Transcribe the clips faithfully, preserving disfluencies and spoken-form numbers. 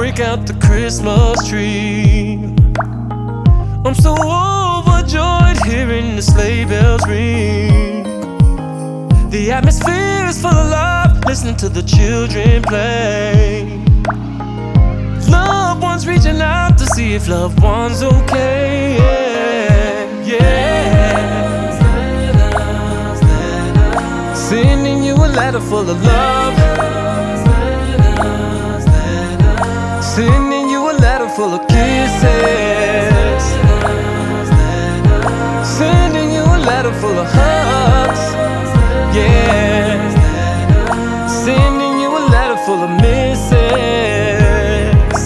break out the Christmas tree. I'm so overjoyed hearing the sleigh bells ring. The atmosphere is full of love, listening to the children play. Loved ones reaching out to see if loved one's okay. Yeah, yeah. Sending you a letter full of love. Sending you a letter full of kisses. Sending you a letter full of hugs. Yeah. Sending you a letter full of misses.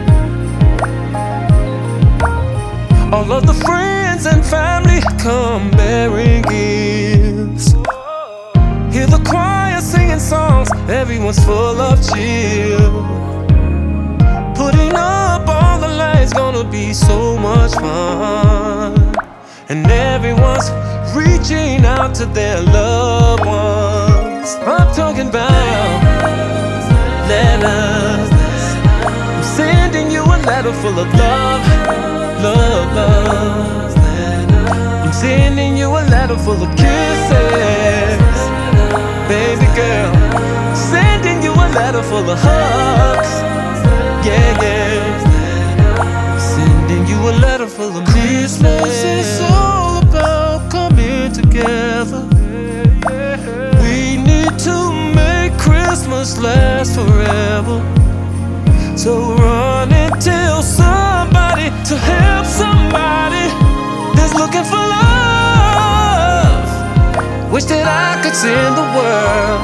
All of the friends and family come bearing gifts. Hear the choir singing songs, everyone's full of cheer. Putting up all the lights, gonna be so much fun. And everyone's reaching out to their loved ones. I'm talking about letters. I'm sending you a letter full of love, love, love. I'm sending you a letter full of kisses, baby girl. Sending you a letter full of hugs, yeah, yeah. Sending you a letter full of Christmas is all about coming together. We need to make Christmas last forever. So run and tell somebody to help somebody that's looking for love. Wish that I could send the world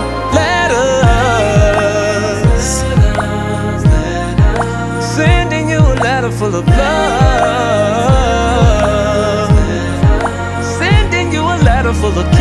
letters. Sending you a letter full of love. Sending you a letter full of